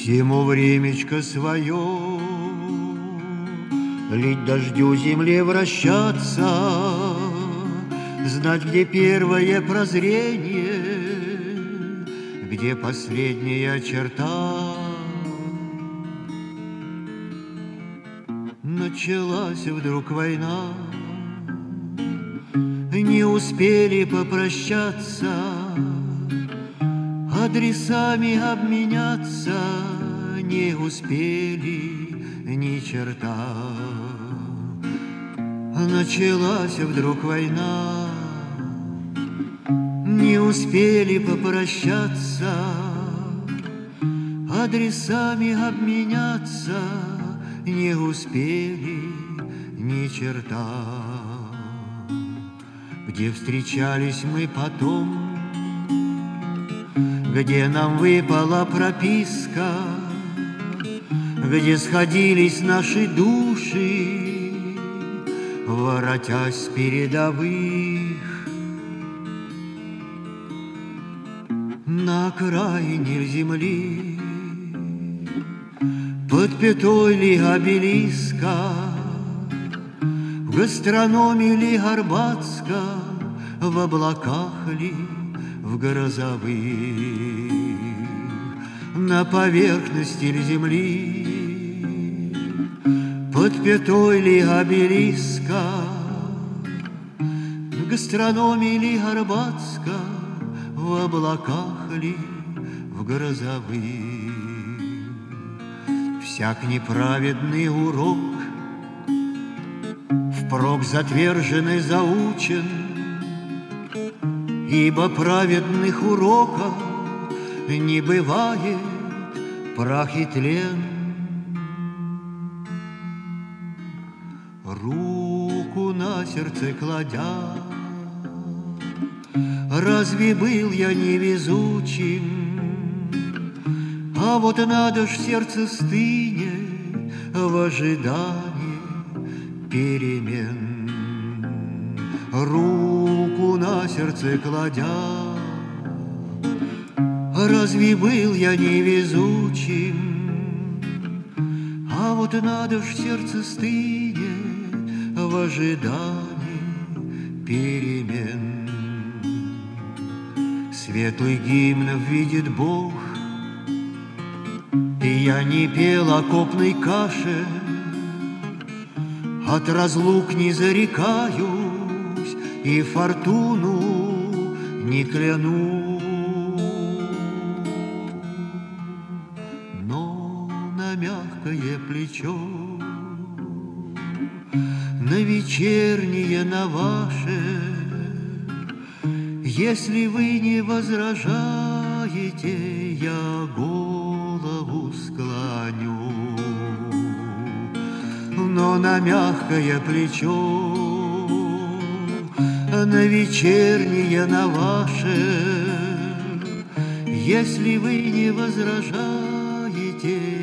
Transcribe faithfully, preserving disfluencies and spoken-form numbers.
Всему времечко свое, лить дождю земле вращаться, знать, где первое прозрение, где последняя черта. Началась вдруг война, не успели попрощаться, адресами обменяться не успели ни черта. Началась вдруг война, не успели попрощаться, адресами обменяться не успели ни черта. Где встречались мы потом, где нам выпала прописка, где сходились наши души, воротясь с передовых. На окраине земли, под пятой ли обелиска, в гастрономе ли Арбатска, в облаках ли, в грозовых, на поверхности ли земли, под пятой ли обелиска, в гастрономе ли Арбатска, в облаках ли, в грозовых. Всяк неправедный урок впрок затвержен и заучен, ибо праведных уроков не бывает прах и тлен. Руку на сердце кладя, разве был я невезучим? А вот надо ж сердце стынет в ожидании перемен. Руку на сердце кладя, разве был я невезучим? А вот надо ж сердце стынет в ожидании перемен. Светлый гимн видит Бог, и я не пел окопной каше, от разлук не зарекаюсь и фортуну не кляну. Но на мягкое плечо, на вечернее, на ваше, если вы не возражаете, я голову склоню. Но на мягкое плечо, на вечернее, на ваше, если вы не возражаете,